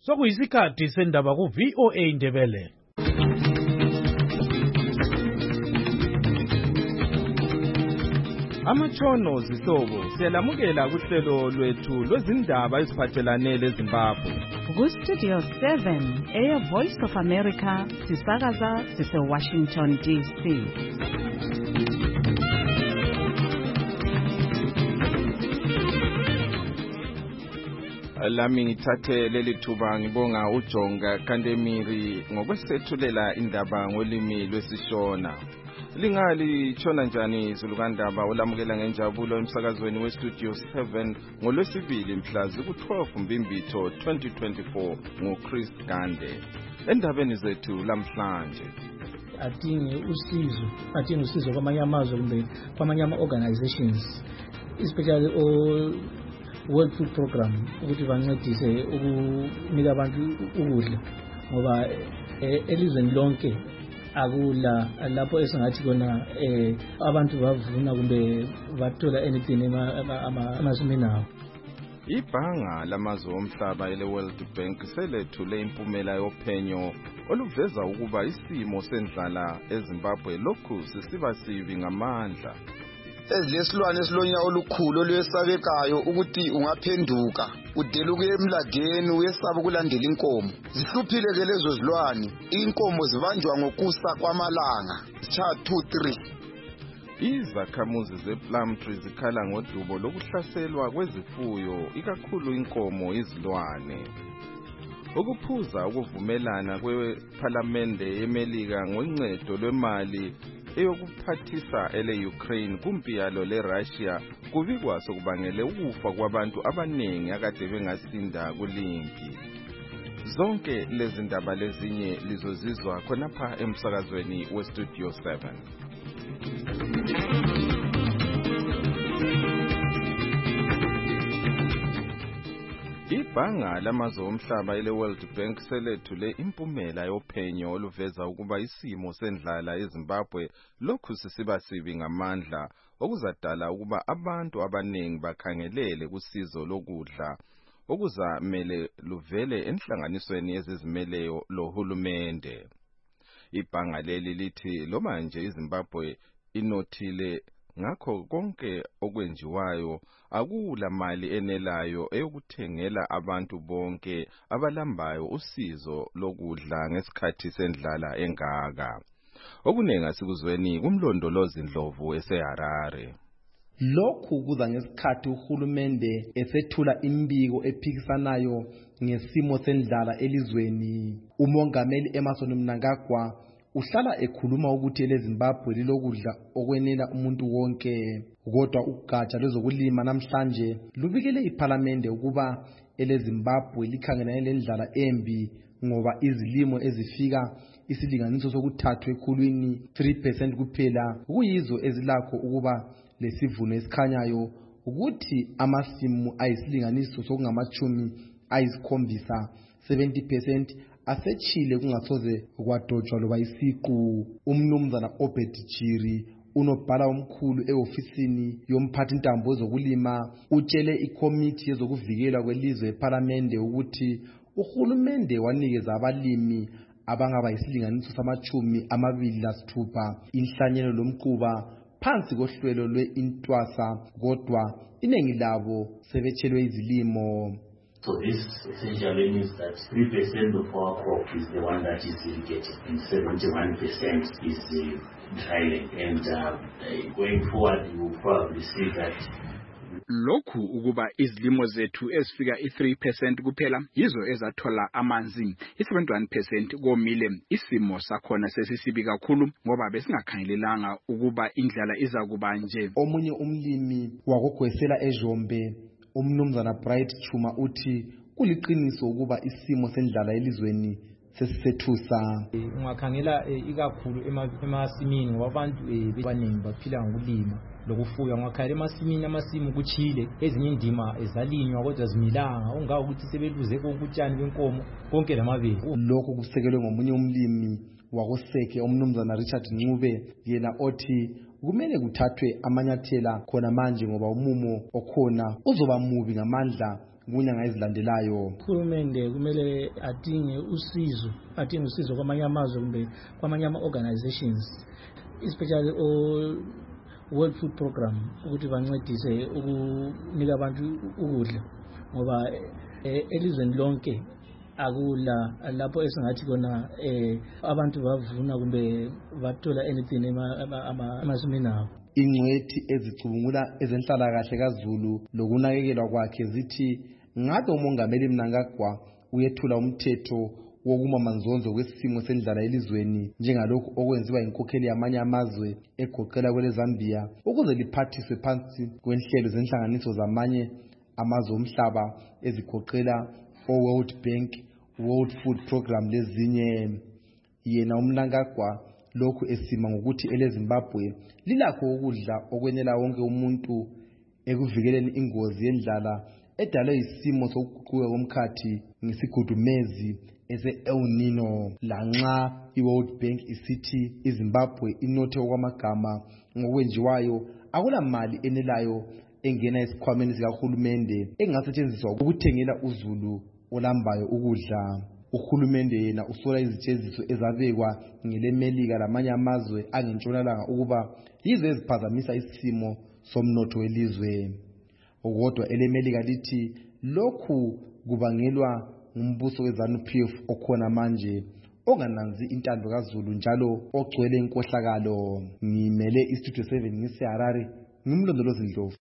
Sokuyisikhathi sendaba ku VOA Indebele. Amatshono zihlobo siyalamukela kuhlelo lwethu lwezindaba eziphathelane leZimbabwe. Ku Studio 7 Voice of America sisakaza sise Washington DC. Lami ngithathe leli thuba ngibonga uJonga Kandemiri ngokwesethulela indaba ngolimi lwesiShona. Lingali chona njani Zulukandaba olamukela ngenjabulo emsakazweni weStudio 7 ngolwesibili mhla ziku-12 Mbimbitho 2024 ngoChris Gande. Endabeni zethu lamhlanje adinge usizo kwamanye amazwe kumbe kwamanye ama-organizations, especially World Food Program, ukuthi bancedise ukunika abantu ukudla ngoba elizweni lonke akula lapho esingathi kona abantu bavuna kumbe bathola anything emasimini abo. Ibhanga lamazwe omhlaba ele-World Bank selethule impumela yophenyo oluveza ukuba isimo sendlala eZimbabwe lokhu sisiba sibi ngamandla. Ezilesilwane esilonya olukhulu olwesabekayo ukuthi ungaphenduka udeluke emlageni uyesaba ukulandela inkomo. Zihluphile ke lezo zilwane, inkomo zibanjwa ngokusa kwamalanga, cha 2-3. Izakhamuzi zePlumtree zikhala ngodubo lokuhlaselwa kwezifuyo, ikakhulu inkomo izilwane. Ukuphuza ukuvumelana kwePhalamende yeMelika ngoncedo lwemali eyokuphathisa ele-Ukraine kumpiyalo le-Russia kubikwa sokubangele ukufa kwabantu abaningi akade bengasinda kulimpi. Zonke lezi ndaba lezinye lizozizwa khonapha emsakazweni weStudio 7. Ibhanga lamazwe omhlaba ele-World Bank selethule impumela yophenyo oluveza ukuba isimo sendlala eZimbabwe lokhu sisiba sibi ngamandla, okuzadala ukuba abantu abaningi bakhangelele kusizo lokudla okuzamele luvele enhlanganisweni yezizimeleyo lohulumende. Ibhanga leli lithi lo manje iZimbabwe inothile ngakho konke okwenziwayo akula mali enelayo eyokuthengela abantu bonke abalambayo usizo lokudla ngesikhathi sendlala engaka. Okunenga sikuzweni kumlondolozi Ndlovu eseHarare. Lokhu kuza ngesikhathi uhulumende esethula imbiko ephikisanayo ngesimo sendlala elizweni. Umongameli Emmerson Mnangagwa uhlala ekhuluma ukuthi eleZimbabwe lilokudla okwenela umuntu wonke, kodwa ugatsha lwezokulima namhlanje lubikele iPhalamende ukuba eleZimbabwe likhangelane lendlala embi ngoba izilimo ezifika isilinganiso sokuthathwa ekhulwini 3% kuphela kuyizo ezilakho ukuba lesivuno esikhanyayo, ukuthi amasimu ayisilinganiso sokungamachumi ayisikhombisa 70% asechile kungasoze kwadotshwa loba isiqu. Umnumzana Obed Chiri unobhala omkhulu eofisini yomphathi intambo wezokulima utshele ikomiti yezokuvikelwa kwelizwe ePhalamende ukuthi uhulumende wanikeza abalimi abangaba yisilinganiso samachumi 26 inhlanyelo lomquba phansi kohlelo lwe-Intwasa, kodwa iningi labo sebetshelwe izilimo. So this essentially means that 3% of our crop is the one that is irrigated and 71% is dryland. And going forward, you will probably see that lokhu ukuba izilimo zethu ezifika i3% kuphela yizo ezathola amanzi, i71% komile. Isimo sakhona sesisibi kakhulu ngoba besingakhangelelanga ukuba indlala iza kuba nje. Omunye umlimi wakogwesela eJombe umnumzana Bright Chuma uthi kuliqiniso ukuba isimo sendlala elizweni sesisethusa. Ungakhangela ikakhulu emasimini ngoba abantu abaningi baphila ngokulima lokufuya. Ungakhangela emasimini, amasimu kuchile, ezinye indima ezalinywa kodwa zimilanga, ongawo ukuthi sebeluze kokutshani benkomo konke lamabele. Lokho kusekelwe ngomunye umlimi wakoseke umnumzana Richard Ncube, yena othi kumele kuthathwe amanyathela khona manje ngoba umumo okhona uzoba mubi ngamandla kunyanga ezilandelayo. Uhulumende kumele adinge usizo kwamanye amazwe kumbe kwamanye ama-organizations, especially World Food Program, ukuthi bancedise ukunika abantu ukudla, ngoba elizweni lonke akula lapho esingathi kona abantu bavuna kumbe bathola anything emasimini abo. Ingcwethi ezicubungula ezenhlalakahle kaZulu lokunakekelwa kwakhe zithi ngabe umongameli Mnangagwa uyethula umthetho wokumamanzonzo kwesimo sendlala elizweni njengalokhu okwenziwa inkokheli yamanye amazwe egoqela kweleZambia ukuze liphathiswe phansi kwenhlelo zenhlanganiso zamanye amazwe omhlaba ezigoqela World Bank, World Food Program lezinye. Yena uMnangagwa lokhu esima ngokuthi eleZimbabwe lilakho ukudla okwenela wonke umuntu ekuvikeleni ingozi yendlala edalwe isimo sokuguquka komkhathi ngesigudumezi ese-El Nino. Lanxa iWorld Bank isithi iZimbabwe inothe okwamagama ngokwenjiwayo, akula mali enelayo engena esikhwameni sikahulumende engasetshenziswa ukuthengela uZulu olambayo ukudla. Uhulumende yena usola izijeziso ezabekwa ngeleMelika lamanye amazwe angentshonalanga ukuba yizo eziphazamisa isimo somnotho welizwe. Kodwa eleMelika lithi lokhu kubangelwa ngumbuso weZANU-PF okhona manje ongananzi intando kaZulu njalo ogcwele inkohlakalo. Ngimele iStudio 7 ngiseHarare, ngimlondolozi Ndlovu.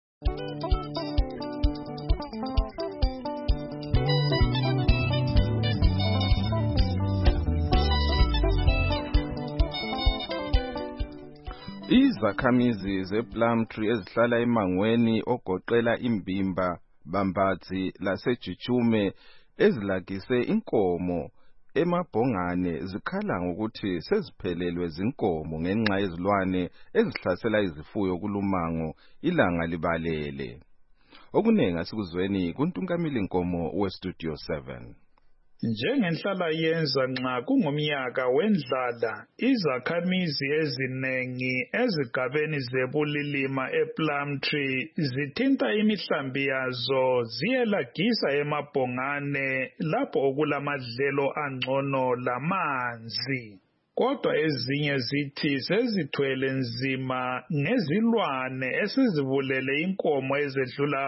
Izakhamizi zePlumtree ezihlala emangweni ogoqela imbimba, Bambazi laseJijume ezilagise inkomo emabhongane zikhala ngokuthi seziphelelwe zinkomo ngenxa yezilwane ezihlasela izifuyo kulumango ilanga libalele. Okunengi asikuzweni kuNtungamili Nkomo weStudio 7. Njengenhlala yenza nxa kungumnyaka wendlala, izakhamizi ezinengi ezigabeni zebulilima ePlumtree zithinta imihlambi yazo ziyelagisa emabhongane lapho okulamadlelo angcono lamanzi. Kodwa ezinye zithi sezithwele nzima ngezilwane esizibulele inkomo ezedlula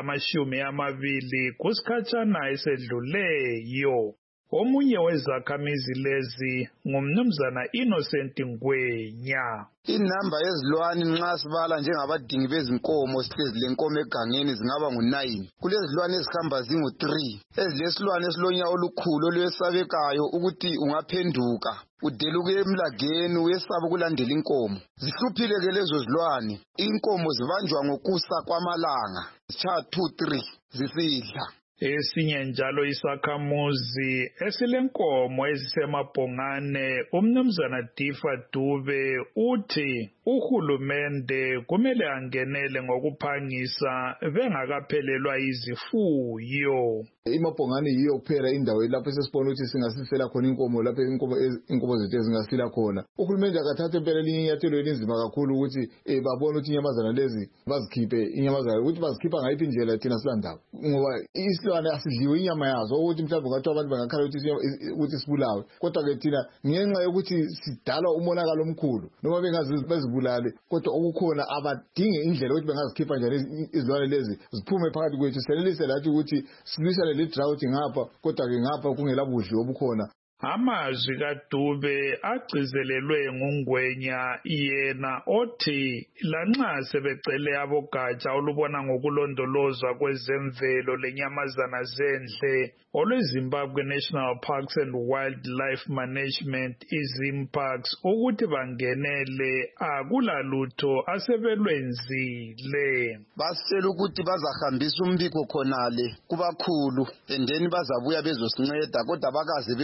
20 kusikhatshana esedluleyo. Omunye wezakhamizi lezi ngumnumzana Innocent Ngwenya. Inamba yezilwane nxa sibala njengabadingi bezinkomo sihlezi lenkomo egangeni zingaba ngu9. Kulezilwane ezihamba zingu3 ezilesilwane esilonya olukhulu olwesabekayo ukuthi ungaphenduka udeluke emlageni uyesaba ukulandela inkomo. Zihluphile ke lezo zilwane. Inkomo zibanjwa ngokusa kwamalanga zitshaya 2-3 zisidla. Esinye njalo isakhamuzi esilenkomo ezisemabhongane umnumzana Difa Dube uthi uhulumende kumele angenele ngokuphangisa bengakaphelelwa izifuyo. Imabhongane yiyo kuphela indawo lapho sesibona ukuthi singasifela khona inkomo lapho inkomo zethu ezingasila khona. Uhulumende akathathe impela elinye inyathelo elinzima kakhulu ukuthi babone ukuthi inyamazana lezi bazikhiphe inyamazana ukuthi bazikhipha ngayiphi indlela thina silandaba. Ngoba isilwane asidliwe inyama yazo ukuthi mhlawumbe ngathi abantu bangakhala ukuthi sibulawe. Kodwa ke thina ngenxa yokuthi sidala umonakalo omkhulu noma bengazi bezibulale kodwa okukhona abadinge indlela ukuthi bengazikhipha njani izilwane lezi ziphume phakathi kwethu selelise lathi ukuthi silwisane le drought ngapha kodwa ke ngapha kungela budli obukhona. Amazwi kaDube agcizelelwe nguNgwenya yena othi lanxa sebecele abogatsha olubona ngokulondolozwa kwezemvelo lenyamazana zendle olweZimbabwe National Parks and Wildlife Management iZimparks ukuthi bangenele akulalutho asebelwenzile. Basitshela ukuthi bazahambisa umbiko khonale kubakhulu endeni bazabuya bezosinceda kodwa bakaze bebuye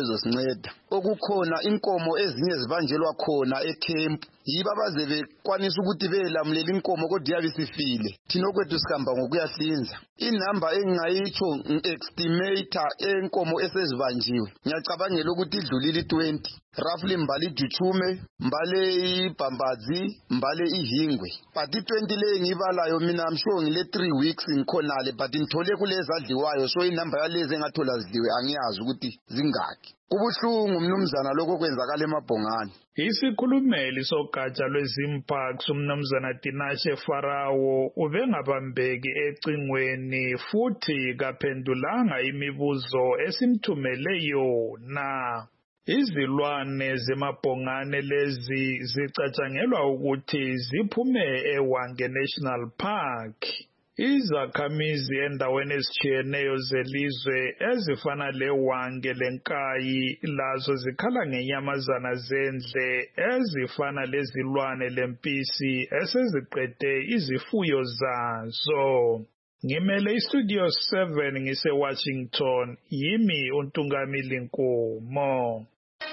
bezosinceda. Okukhona inkomo ezinye zibanjelwa khona eCamp, yiba baze bekwanisa ukuthi belamulela inkomo kodwa yabe sifile. Thina kwethu sikhamba ngokuyahlinza. Inamba engingayitsho estimator enkomo esezibanjiwe. Ngiyacabangela ukuthi idlulile 20. Roughly mbali ijuchume, mbale ibhambazi, mbale ihingwe. But 20 le ngibalayo mina I'm sure ngile 3 weeks ngikhonale, but ngithole kulezi adliwayo, so inamba yalezi engathola zidliwe angiyazi ukuthi zingaki. Kubuhlungu mnumzana lokho kwenzakala eMabhongane. Isikhulumeli sogatsha lwezimparks umnumzana Tinashe Farawo ubengabambeki ecingweni futhi kaphendulanga imibuzo esimthumele yona. Izilwane zeMabhongane lezi zicatshangelwa ukuthi ziphume eWange National Park. Izakhamizi endaweni ezitshiyeneyo zelizwe ezifana leWange leNkayi lazo zikhala ngenyamazana zendle ezifana lezilwane lempisi eseziqede izifuyo zazo. Ngimele iStudio 7 ngise-Washington, yimi uNtungamili Nkomo.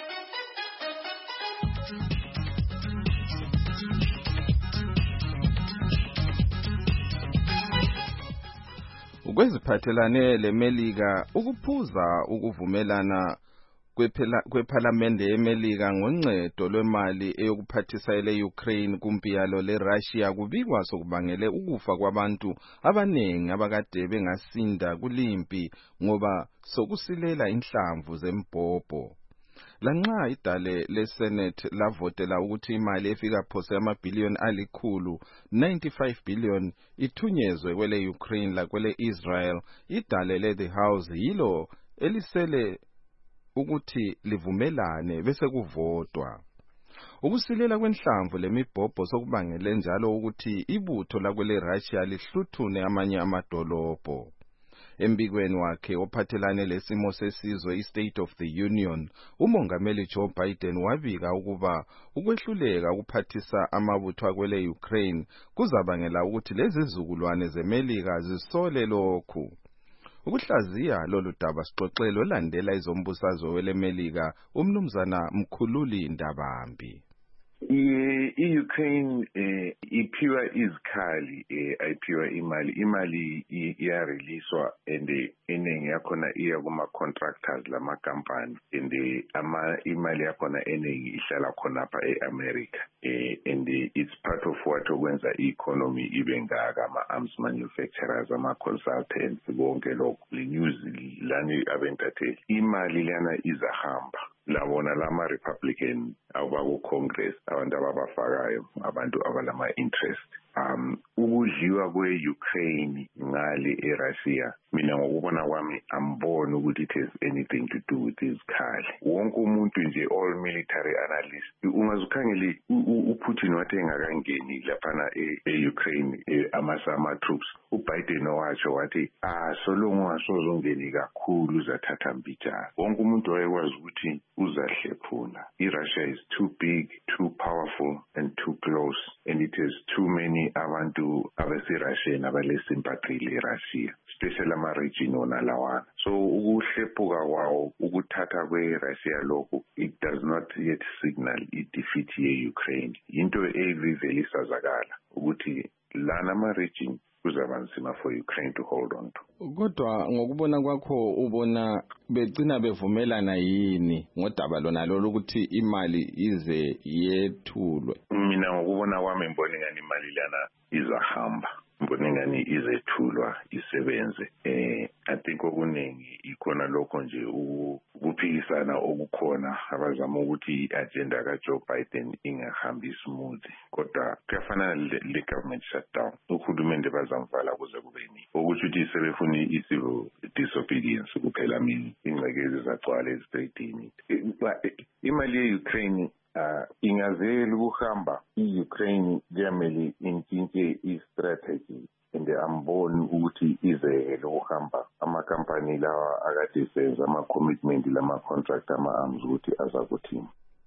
Kweziphathelane leMelika, ukuphuza ukuvumelana kwephalamende yeMelika ngoncedo lwemali eyokuphathisa ele-Ukraine kumpiyalo le-Russia kubikwa sokubangele ukufa kwabantu abaningi abakade bengasinda kulimpi ngoba sokusilela inhlamvu zembhobho. Lanxa idale leSenate lavotela ukuthi imali efika phose amabhiliyoni $195 billion ithunyezwe kwele Ukraine lakwele Israel, idale le-The House yilo elisele ukuthi livumelane bese kuvotwa. Ukusilela kwenhlamvu lemibhobho sokubangele njalo ukuthi ibutho lakwele Russia lihluthune amanye amadolobho. Embikweni wakhe ophathelane lesimo sesizwe iState of the Union, umongameli Joe Biden wabika ukuba ukwehluleka ukuphathisa amabutho akwele Ukraine kuzabangela ukuthi lezi zizukulwane zeMelika zisole lokhu. Ukuhlaziya lolu daba sixoxele olandela izombusazwe weleMelika umnumzana Mkhululi Ndabambi. I-Ukraine iphiwa izikhali ayiphiwa imali iyariliswa and eningi yakhona iya kuma-contractors lama-company and imali yakhona eningi ihlala khonapha e-America and it's part of what okwenza i-economy ibe ngaka ama-arms manufacturers, ama-consultants, konke lokho le-news lani abentateli imali lana izahamba labona lama-Republican abaku-Congress abantu ababafakayo abantu abalama-interest ukudliwa kwe-Ukraine ngale eRussia mina ngokubona kwami amboni ukuthi it has anything to do with izikhali. Wonke umuntu nje all military analyst ungazukhangeli uPutin wathi engakangeni laphana e-Ukraine ama troops uBiden watsho wathi solongo ungasozongeni kakhulu uzathatha mbijana. Wonke umuntu wayekwazi ukuthi uzahlephuna. iRussia is too big, too powerful and too close and it has too many abantu abesi-Russian abale-sympathy le-Russia, especially ama-region wona lawana. So ukuhlephuka kwawo ukuthatha kwe-Russia lokhu it does not yet signal i-defeat ye-Ukraine. Into evele isazakala ukuthi lana ama-region kuzaba nzima for Ukraine to hold on to. Kodwa ngokubona kwakho ubona begcina bevumelana yini ngodaba lona lolu ukuthi imali ize yethulwe? Mina ngokubona kwami ngibona ngani imali lana izahamba, ngibona ngani izethulwa isebenze. I think okuningi ikhona lokho nje ukuphikisana okukhona abazama ukuthi i-agenda kaJoe Biden ingahambi smooth, kodwa kuyafana le-government shutdown. Uhulumende bazamvala kuze kube nini okusho ukuthi sebefuna i-civil disobedience kuphela mina ingcekezi zagcwala ezitretini. Imali ye-Ukraine ingazeli ukuhamba i-Ukraine kuyamele intshintshe i-strategy and amboni ukuthi izele ukuhamba amakampani lawa akade senza ama-commitment lama-contract ama-arms ukuthi azakuthini.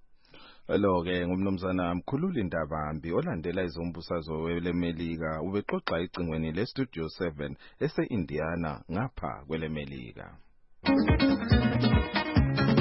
Lo-ke ngumnumzana Mkhululi Ndabambi olandela izombusazwe weleMelika ubexoxa icingweni leStudio 7 ese-Indiana ngapha kweleMelika.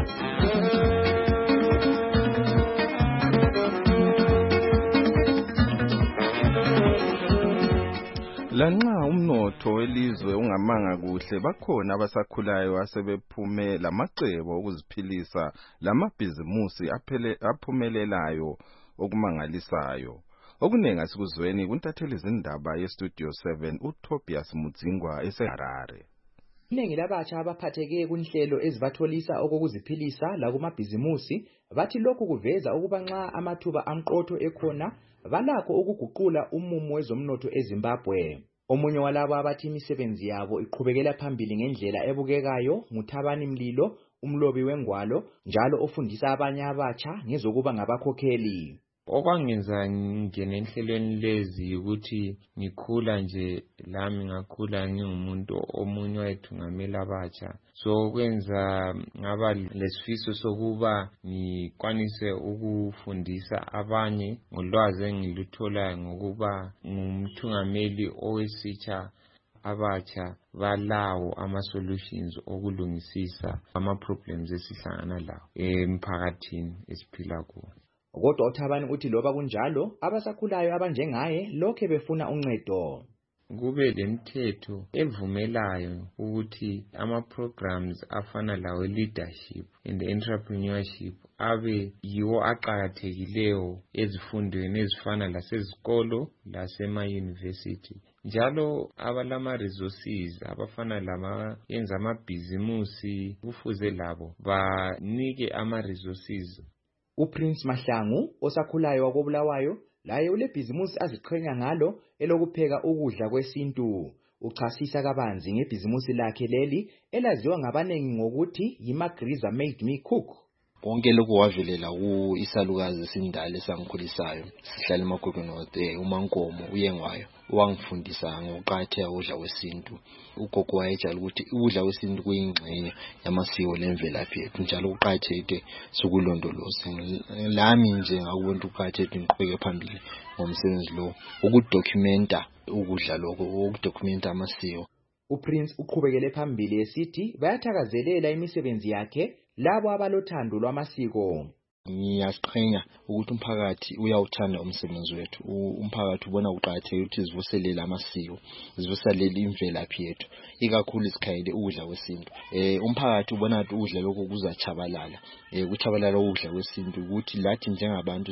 Lanxa umnotho welizwe ungamanga kuhle bakhona abasakhulayo asebephume lamacebo okuziphilisa lamabhizimusi aphumelelayo okumangalisayo. Okunengi asikuzweni kuntatheli izindaba yeStudio 7 uTobias Mudzingwa eseHarare. Iningi labatsha abaphatheke kunhlelo ezibatholisa okokuziphilisa la kumabhizimusi bathi lokhu kuveza ukuba nxa amathuba amqotho ekhona balakho ukuguqula umumo wezomnotho eZimbabwe. Omunye walabo abathi imisebenzi yabo iqhubekela phambili ngendlela ebukekayo nguThabani Mlilo, umlobi wengwalo njalo ofundisa abanye abatsha ngezokuba ngabakhokheli. Okwangenza ngingene enhlelweni lezi ukuthi ngikhula nje lami ngakhula ngingumuntu omunye wayethungamela abatsha, so kwenza ngaba lesifiso sokuba ngikwanise ukufundisa abanye ngolwazi engiluthola ngokuba ngumthungameli owesitsha abatsha balawo ama-solutions okulungisisa ama-problems esihlangana lawo emphakathini esiphila kuwo. Kodwa uThabani uthi loba kunjalo abasakhulayo abanjengaye lokho befuna uncedo. Kube lemithetho evumelayo ukuthi ama-programs afana lawo leadership and entrepreneurship abe yiwo aqakathekileyo ezifundweni ezifana lasezikolo lasema-university. Njalo abalama-resources abafana lama yenza amabhizimusi kufuze labo banike ama-resources. UPrince Mahlangu osakhulayo wakobulawayo laye ulebhizimusi aziqhenya ngalo elokupheka ukudla kwesintu. Uchasisa kabanzi ngebhizimusi lakhe leli elaziwa ngabanengi ngokuthi yiMagriza Made Me Cook. Konke lokho wavelela isalukazi esindala esangikhulisayo sihlala eMagogweni uMankomo uyengwayo wangifundisa ngokuqakatheka kokudla kwesintu. Ugogo wayejala ukuthi ukudla kwesintu kuyingxenye yamasiko lemvelaphi yethu njalo kuqakatheke sokulondoloza. Lami nje ngakubona ukuqakatheka ngiqhubeke phambili ngomsebenzi lo ukudocumenta ukudla lokho ukudocumenta amasiko. UPrince uqhubekele phambili esithi bayathakazelela imisebenzi yakhe labo abalothando lwamasiko. Ngiyasiqhenya ukuthi umphakathi uyawuthanda umsebenzi wethu. Umphakathi ubona uqakatheke ukuthi sivuselele amasiko, sivuselele imvelaphi yethu, ikakhulu isikhayele ukudla kwesintu. Umphakathi ubona ukuthi ukudla lokho kuzachabalala. Kuchabalala ukudla kwesintu ukuthi lathi njengabantu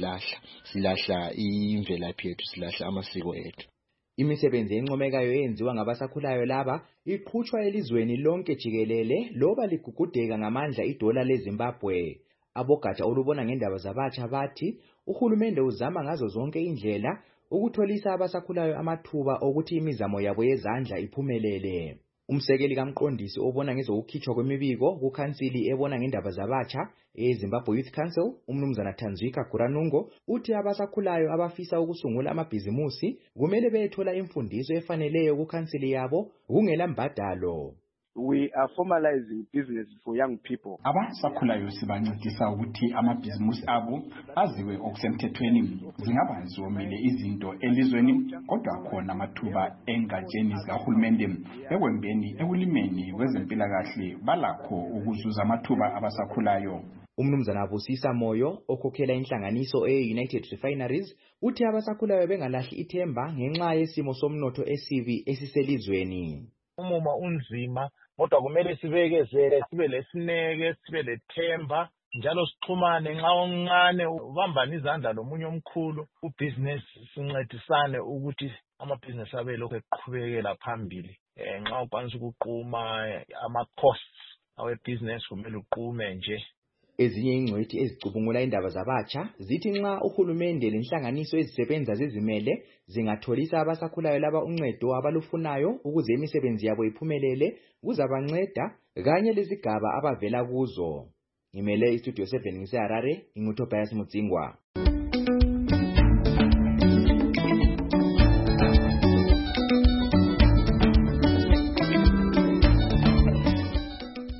silahla imvelaphi yethu, silahla amasiko ethu. Imisebenzi encomekayo eyenziwa ngabasakhulayo laba iqhutshwa elizweni lonke jikelele loba ligugudeka ngamandla idola leZimbabwe. Abogatsha olubona ngendaba zabatsha bathi uhulumende uzama ngazo zonke indlela ukutholisa abasakhulayo amathuba okuthi imizamo yabo yezandla iphumelele. Umsekeli kaMqondisi obona ngezokukhitshwa kwemibiko kuKhansili ebona ngendaba zabatsha eZimbabwe Youth Council, umnumzana Tanzwika Guranungo, uthi abasakhulayo abafisa ukusungula amabhizimusi kumele bethola imfundiso efaneleyo kuKhansili yabo kungela mbadalo. We are formalizing business for young people. Abasakhulayo sibancedisa ukuthi amabhizimusi abo aziwe okusemthethweni. Zingaba zomile izinto elizweni kodwa khona amathuba engatsheni zikahulumende ekwembeni ekulimeni kwezempilakahle balakho ukuzuza amathuba abasakhulayo. Umnumzana Busisa Moyo okhokhela inhlanganiso United Refineries uthi abasakhulayo bengalahli ithemba ngenxa yesimo somnotho esibi esiselizweni. Umuma unzima kodwa kumele sibekezele, sibe lesineke, sibe lethemba njalo sixhumane nxa oncane ubambana izandla lomunye omkhulu ubusiness sincedisane ukuthi amabhizinesi abe lokho eqhubekela phambili. Nxa ukwanisa ukuqhuma ama-costs awe-business kumele uqume nje. Ezinye ingcwethi ezicubungula indaba zabatsha zithi nxa uhulumende lenhlanganiso ezisebenza zizimele zingatholisa abasakhulayo laba uncedo abalufunayo ukuze imisebenzi yabo iphumelele kuzabanceda kanye lezigaba abavela kuzo. Ngimele iStudio 7 ngiseHarare, nginguTobias Mudzingwa.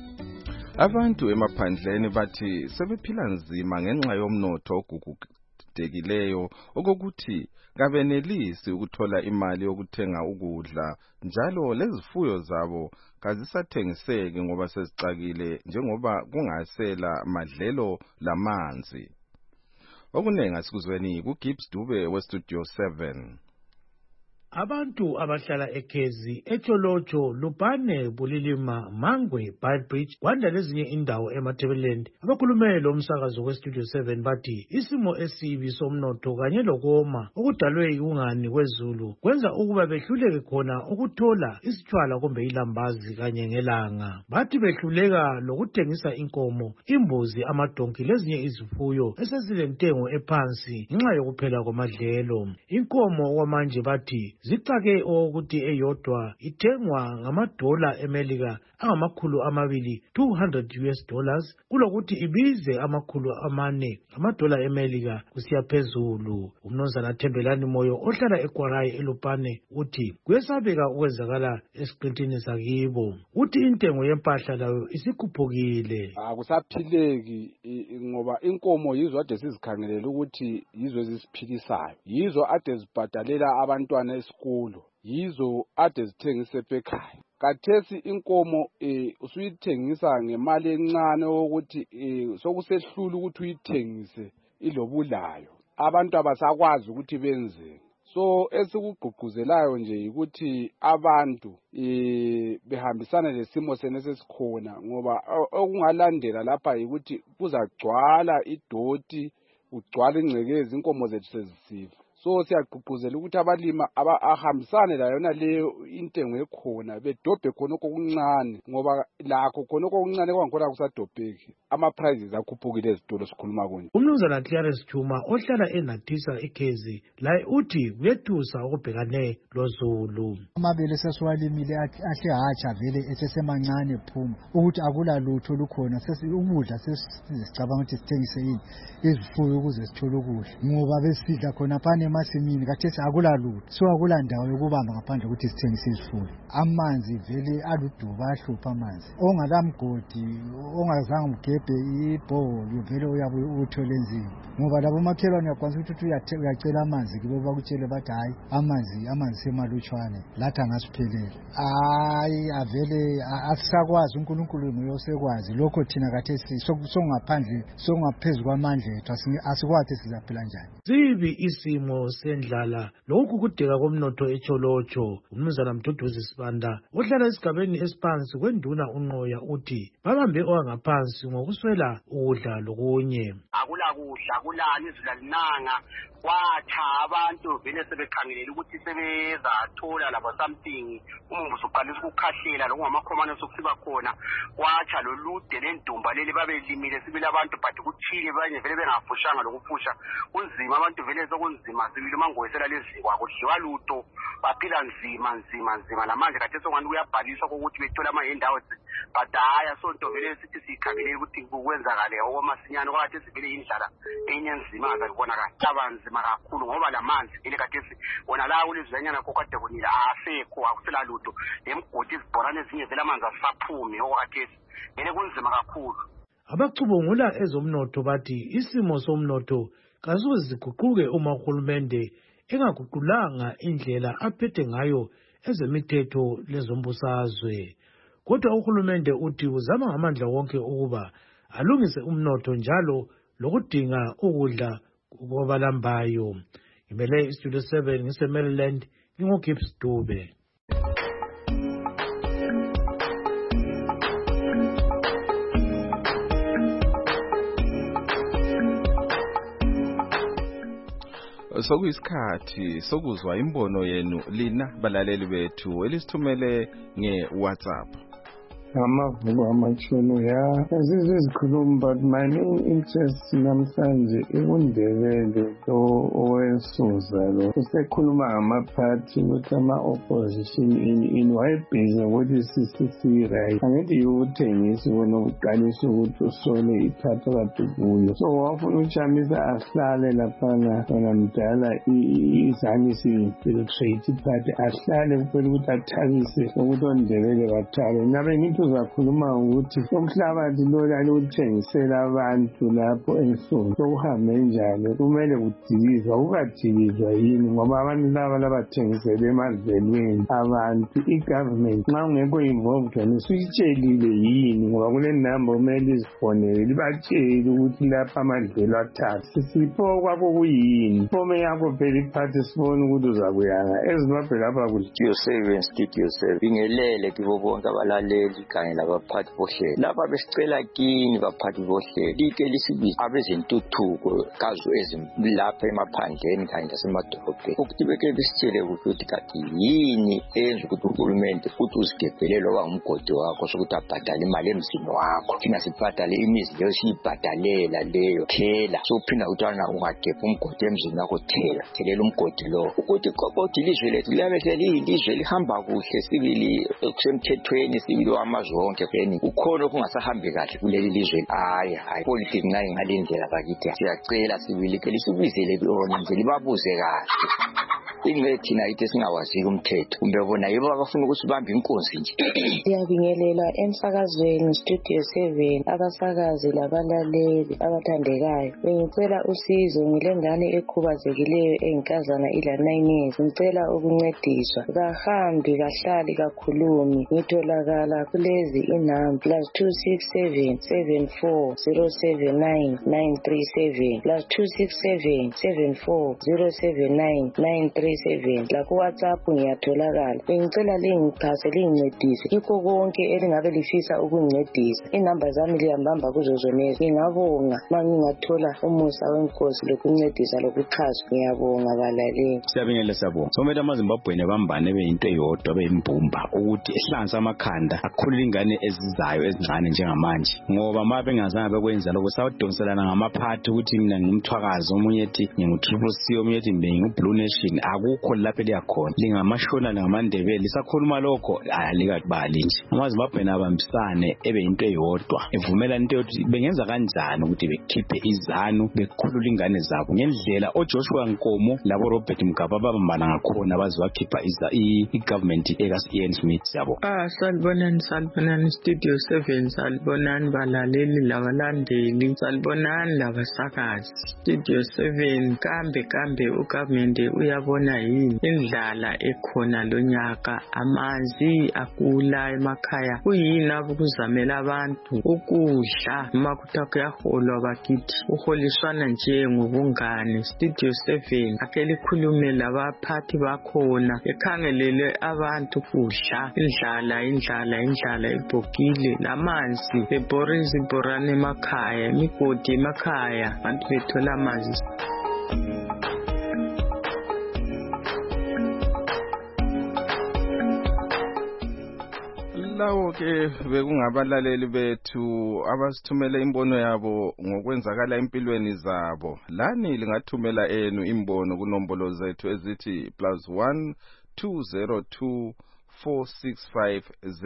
Abantu emaphandleni bathi sebephila nzima ngenxa yomnotho abadedekileyo okokuthi kabenelisi ukuthola imali yokuthenga ukudla njalo lezifuyo zabo kazisathengiseki ngoba sezicakile njengoba kungasela madlelo lamanzi. Okunengi asikuzweni kuGibbs Dube weStudio 7. Abantu abahlala eKezi, eTsholotsho, Lupane, Bulilima, Mangwe, Beitbridge, kwanda lezinye indawo eMatabeleland abakhulume lo msakazo weStudio 7 bathi isimo esibi somnotho kanye lokoma okudalwe yikungani kwezulu kwenza ukuba behluleke khona ukuthola isitshwala kumbe ilambazi kanye ngelanga. Bathi behluleka lokuthengisa inkomo, imbuzi, amadonki lezinye izifuyo esezilentengo ephansi ngenxa yokuphela kwamadlelo. Inkomo kwamanje bathi zicake ukuthi eyodwa ithengwa ngamadola eMelika angamakhulu amabili $200 kulokuthi ibize amakhulu amane amadola eMelika kusiya phezulu. Umnumzana Thembelani Moyo ohlala eKwarai eLupane uthi kuyesabeka ukwenzakala esiqintini sakibo. Uthi intengo yempahla layo isikhuphukile. Akusaphileki ngoba inkomo yizo ade sizikhangelela ukuthi yizo ezisiphilisayo, yizo ade zibhadalela abantwana esikolo, yizo ade zithengise ekhaya. Kathesi inkomo usuyithengisa ngemali encane ukuthi sokusehlula ukuthi uyithengise ilobulayo. Abantu abasakwazi ukuthi benzeni. So esikugqugquzelayo nje ukuthi abantu behambisana lesimo senesikhona ngoba okungalandela lapha ukuthi kuzagcwala idoti, ugcwala ingcekezi, inkomo zethu sezisifa. So siyagqugquzela ukuthi abalima ahambisane la yona leyo intengo ekhona bedobhe khonokho okuncane ngoba lakho khonokho okuncane kwangakhona kusadobheki. Ama-prices akhuphukile ezitolo sikhuluma kunje. Umnumzana Clarence Chuma ohlala eNathisa eKezi laye uthi kuyethusa ukubhekane lozulu. Amabele sesiwalimile ahle hatsha vele esesemancane phuma ukuthi akula lutho lukhona ukudla sesicabanga ukuthi sithengise yini izifuyo ukuze sithole ukudla ngoba besidla khona phane emasimini kathesi akula lutho so akula ndawo yokubamba ngaphandle ukuthi sithengise izifuyo. Amanzi vele aluduba ahlupha amanzi ongalamgodi ongazange ugebhe ibhoholi vele uyabe uthole nzima ngoba labo makhelwane uyakwanisa ukuthi uyacela amanzi kibo bakutshele bathi hayi amanzi semalutshwane lathi angasiphelele. Hayi avele asisakwazi uNkulunkulu ngoyosekwazi lokho thina kathesi sokungaphandle sokungaphezu kwamandla ethu asikwazi sizaphila njani. Sibi isimo sendlala lokhu kudeka komnotho eTsholotsho. Umnumzana Mduduzi Sibanda ohlala esigabeni esiphansi kwenduna uNqoya uthi babambe owangaphansi ngokuswela ukudla lokunye. Akula kudla kulani izlalinanga kwacha abantu vele sebekhangelela ukuthi sebezathola labo something umbuso uqalisa ukukhahlela lokungamakhomane sokusiba khona kwacha lolude lendumba leli babelimile sibile abantu but kuthile banye vele bengafushanga lokufusha kunzima abantu vele sokunzima sibile mangoyisela lezikwa kudliwa luto baphila nzima namanje kade sokungani kuyabhaliswa ukuthi bethola amayendawo badaya sonto vele sithi sikhangelela ukuthi kukwenzakale okwamasinyane kwakade sivele indlala enye nzima ngazibonakala abanzima kakhulu ngoba lamanzi ile kathesi wona la kulizanyana kokade kunile asekho akusela lutho lemgodi izibhorane ezinye vele amanzi asaphumi okwathesi vele kunzima kakhulu. Abacubungula ezomnotho bathi isimo somnotho kasiziguquke uma uhulumende engaguqulanga indlela aphethe ngayo ezemithetho lezombusazwe. Kodwa uhulumende uthi uzama ngamandla wonke ukuba alungise umnotho njalo lokudinga ukudla kwabalambayo. Ngimele iStudio 7 ngise-Maryland nginguGibbs Dube. Sokuyisikhathi sokuzwa imbono yenu lina balaleli bethu elisithumele nge-WhatsApp. Amavuko amatshono ya zizikhuluma but my main interest namhlanje iKundebele lo owesuza lo usekhuluma ngamaphathi ukuthi ama-opposition in wayebhizi ngokuthi sisi-right angithi ukuthengisa wena ukuqalisa ukuthi usole iphathi kade kuyo so wafuna utshamisa ahlale laphana wena mdala izani si-infiltrate iphathi ahlale kuphela ukuthi athabise ukuthi oNdebele bathale nabe ngithi into uzakhuluma ukuthi umhlabathi lo laluthengisela abantu lapho ensuku sokuhambe njani kumele kudilizwa ukadilizwa yini ngoba abantu laba labathengisele emadlelweni abantu i-government nxa ungekho involved wena suyitshelile yini ngoba kule number kumele izifonele libatshele ukuthi lapha amadlelo athatha sisipho kwakho kuyini fome yakho phela iphathi sibone ukuthi uzakuyanga ezimbabwe lapha Studio 7 bingelele kibo bonke abalaleli kanye labaphathi bohlelo lapha besicela kini baphathi bohlelo like lisibiza abezentuthuko kazo ezilapha emaphandleni kanye nasemadolobheni ukuthi beke besitshele ukuthi kati yini enza ukuthi uhulumende futhi uzigebhele loba umgodi wakho sokuthi abhadale imali emzini wakho thina sibhadale imizi leyo siyibhadalela leyo thela sophinda utwana ungagebha umgodi emzini wakho thelela umgodi lo ukuthi kodwa ilizwe lethu liyabe seliyilizwe lihamba kuhle sibili kusemthethweni sibili wamazwe wonke pheni ukhona okungasahambi kahle kuleli lizwe hayi politics nayo ngalindlela bakithi siyacela sibili ke lisibizele bona nje libabuze kahle ingethi na ithi singawazi umthetho kumbe bona yibo abafuna ukuthi bambe inkonzi nje. Siyabingelela emsakazweni Studio 7 abasakazi labalaleli abathandekayo. Bengicela usizo ngilengane ekhubazekileyo eyinkazana ila 9 years. Ngicela ukuncediswa. Kahambi kahlali kakhulumi. Ngitholakala kulezi inamba +267 74 079 937 +267 74 079 937 la ku WhatsApp ngiyatholakala. Bengicela lingichase lingincedise kikho konke elingabe lifisa ukuncedisa. Inamba zami liyambamba kuzo zonezi. Ngingabonga mangingathola umusa wenkosi lokuncedisa lokuchazwa. Ngiyabonga balaleli. Siyabingelela siyabonga. Somela amaZimbabwe bambane beyinto eyodwa beyimbumba ukuthi ehlanza amakhanda akhulula ingane ezizayo ezincane njengamanje ngoba mabe ngazange bekwenza lokho sawudonselana ngamaphathi ukuthi mina ngumthwakazi omunye ethi ngingu-CCC omunye ethi ngingu-Blue Nation akukho lapho eliyakhona lingamashona lingamandebele lisakhuluma lokho alikabali nje amaZimbabwe abambisane ebeyinto eyodwa evumela into yokuthi bengenza kanjani ukuthi bekhiphe izanu bekhulula ingane zabo ngendlela oJoshua Nkomo labo Robert Mugabe babambana ngakhona baziwakhipha i-government eka-Ian Smith yabo. Salibonani Studio 7 salibonani balaleli labalandeli salibonani labasakazi Studio 7 kambe ugovernment uyabona yini indlala ekhona lonyaka amanzi akula emakhaya kuyini abukuzamela abantu ukudla makuthi kuyaholwa bakithi uholiswana nje ngobungane Studio 7 akeli khulume labaphathi bakhona ekhangelele abantu kudla indlala ibhokile namanzi ibhorane emakhaya imigodi emakhaya abantu bethola amanzi. Lawo ke bekungabalaleli bethu abasithumela imbono yabo ngokwenzakala empilweni zabo. Lani lingathumela enu imbono kunombolo zethu ezithi +1 202 465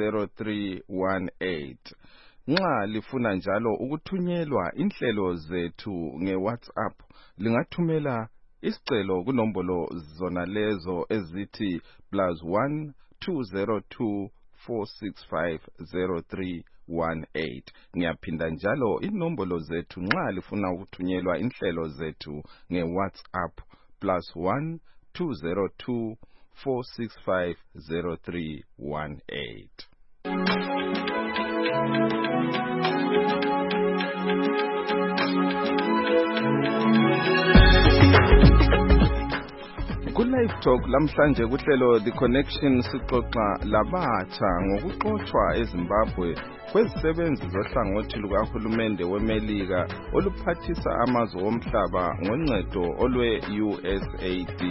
0318. Nxa lifuna njalo ukuthunyelwa inhlelo zethu ngeWhatsApp lingathumela isicelo kunombolo zona lezo ezithi +1 202 465 0318. Ngiyaphinda njalo inombolo zethu nxa lifuna ukuthunyelwa inhlelo zethu ngeWhatsApp +1 202 465 0318. Ku-Live Talk lamhlanje kuhlelo The Connection sixoxa labatsha ngokuxoxwa eZimbabwe kwezisebenzi zohlangothi lukahulumende weMelika oluphathisa amazwe omhlaba ngoncedo olwe-USAID.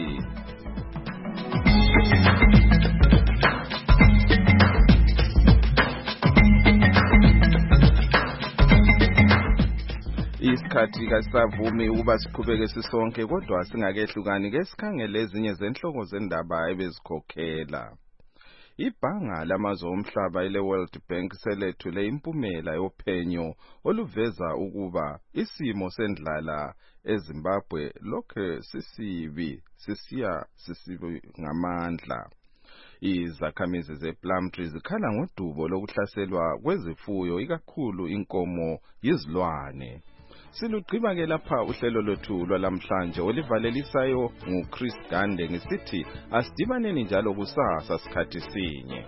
Isikhathi kasavumi ukuba siqhubeke sisonke kodwa singakehlukani ke sikhangele ezinye zenhloko zendaba ebezikhokhela. Ibhanga lamazwe omhlaba ile-World Bank selethule impumela yophenyo oluveza ukuba isimo sendlala eZimbabwe lokhe sisibi ngamandla. Izakhamizi zePlumtree zikhala ngodubo lokuhlaselwa kwezifuyo ikakhulu inkomo yizilwane. Silugqiba ke lapha uhlelo lwethu lwalamhlanje olivalelisayo nguChris Gande ngisithi asidibaneni njalo kusasa sikhathi sinye.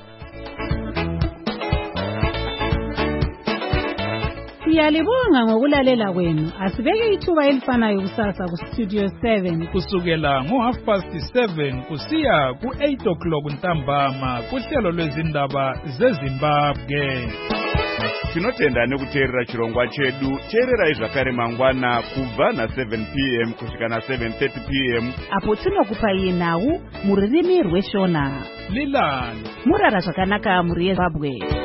Siyalibonga ngokulalela kwenu. Asibeke ithuba elifanayo kusasa ku Studio 7 kusukela ngo7:30 kusiya ku8:00 ntambama kuhlelo lwezindaba zeZimbabwe. Tinotenda kuteerera chirongwa chedu. Teererai zvakare mangwana kubva na7 p.m. kusvika na7:30 p.m. apo tinokupai nhau mururimi rweshona. Lilani murara zvakanaka muri Zimbabwe.